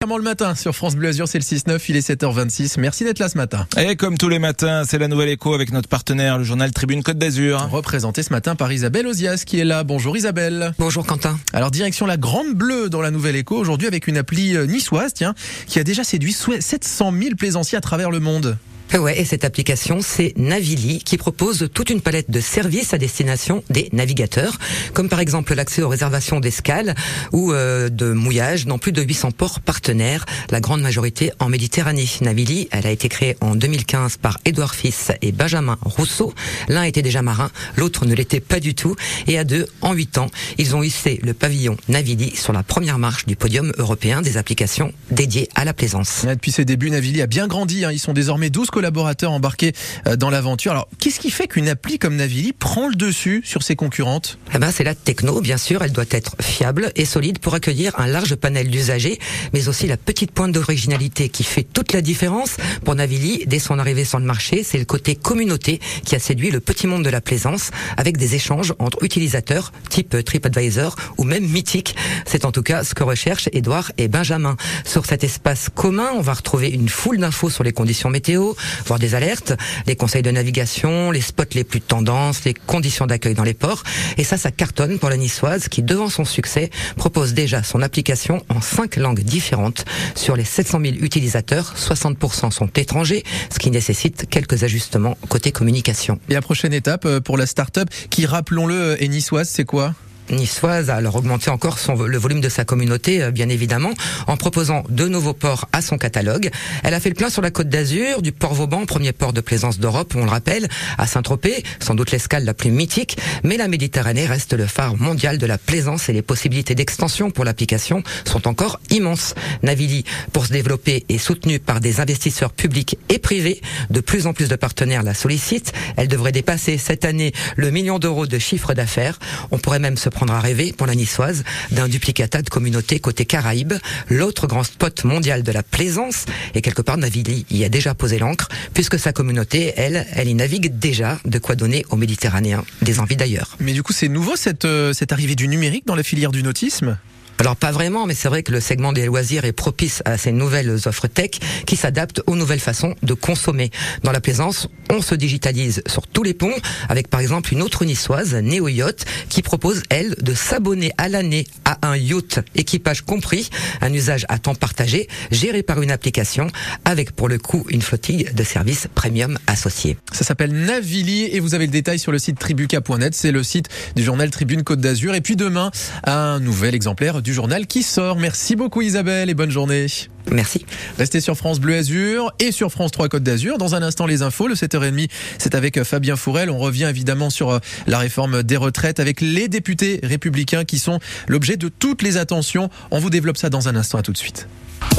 comment le matin sur France Bleu Azur, c'est le 6-9, il est 7h26. Merci d'être là ce matin. Et comme tous les matins, c'est la Nouvelle Écho avec notre partenaire, le journal Tribune Côte d'Azur. Représenté ce matin par Isabelle Ozias qui est là. Bonjour Isabelle. Bonjour Quentin. Alors direction la Grande Bleue dans la Nouvelle Écho aujourd'hui avec une appli niçoise, qui a déjà séduit 700 000 plaisanciers à travers le monde. Ouais, et cette application, c'est Navili, qui propose toute une palette de services à destination des navigateurs, comme par exemple l'accès aux réservations d'escale ou de mouillage dans plus de 800 ports partenaires, la grande majorité en Méditerranée. Navili, elle a été créée en 2015 par Édouard Fils et Benjamin Rousseau. L'un était déjà marin, l'autre ne l'était pas du tout. Et à deux, en 8 ans, ils ont hissé le pavillon Navili sur la première marche du podium européen des applications dédiées à la plaisance. Depuis ses débuts, Navili a bien grandi. Ils sont désormais 12 collaborateurs embarqués dans l'aventure. Alors, qu'est-ce qui fait qu'une appli comme Navili prend le dessus sur ses concurrentes ? C'est la techno, bien sûr. Elle doit être fiable et solide pour accueillir un large panel d'usagers, mais aussi la petite pointe d'originalité qui fait toute la différence. Pour Navili, dès son arrivée sur le marché, c'est le côté communauté qui a séduit le petit monde de la plaisance, avec des échanges entre utilisateurs, type TripAdvisor ou même Mythique. C'est en tout cas ce que recherchent Édouard et Benjamin. Sur cet espace commun, on va retrouver une foule d'infos sur les conditions météo, voire des alertes, les conseils de navigation, les spots les plus tendances, les conditions d'accueil dans les ports. Et ça cartonne pour la niçoise qui, devant son succès, propose déjà son application en 5 langues différentes. Sur les 700 000 utilisateurs, 60% sont étrangers, ce qui nécessite quelques ajustements côté communication. Et la prochaine étape pour la start-up qui, rappelons-le, est niçoise, c'est quoi ? Niçoise a alors augmenté encore le volume de sa communauté, bien évidemment, en proposant de nouveaux ports à son catalogue. Elle a fait le plein sur la Côte d'Azur, du port Vauban, premier port de plaisance d'Europe, on le rappelle, à Saint-Tropez, sans doute l'escale la plus mythique, mais la Méditerranée reste le phare mondial de la plaisance et les possibilités d'extension pour l'application sont encore immenses. Navili, pour se développer, est soutenue par des investisseurs publics et privés. De plus en plus de partenaires la sollicitent. Elle devrait dépasser cette année le 1 million d'euros de chiffre d'affaires. On pourrait même se prendre à rêver pour la niçoise d'un duplicata de communauté côté Caraïbes, l'autre grand spot mondial de la plaisance. Et quelque part, Navili y a déjà posé l'ancre, puisque sa communauté, elle y navigue déjà, de quoi donner aux Méditerranéens des envies d'ailleurs. Mais du coup, c'est nouveau cette arrivée du numérique dans la filière du nautisme ? Alors pas vraiment, mais c'est vrai que le segment des loisirs est propice à ces nouvelles offres tech qui s'adaptent aux nouvelles façons de consommer. Dans la plaisance, on se digitalise sur tous les ponts, avec par exemple une autre niçoise, Neo Yacht, qui propose, elle, de s'abonner à l'année à un yacht, équipage compris, un usage à temps partagé, géré par une application, avec pour le coup une flottille de services premium associés. Ça s'appelle Navili et vous avez le détail sur le site tribuca.net, c'est le site du journal Tribune Côte d'Azur. Et puis demain, un nouvel exemplaire du journal qui sort. Merci beaucoup Isabelle et bonne journée. Merci. Restez sur France Bleu Azur et sur France 3 Côte d'Azur. Dans un instant, les infos, le 7h30, c'est avec Fabien Fourel. On revient évidemment sur la réforme des retraites avec les députés républicains qui sont l'objet de toutes les attentions. On vous développe ça dans un instant, à tout de suite.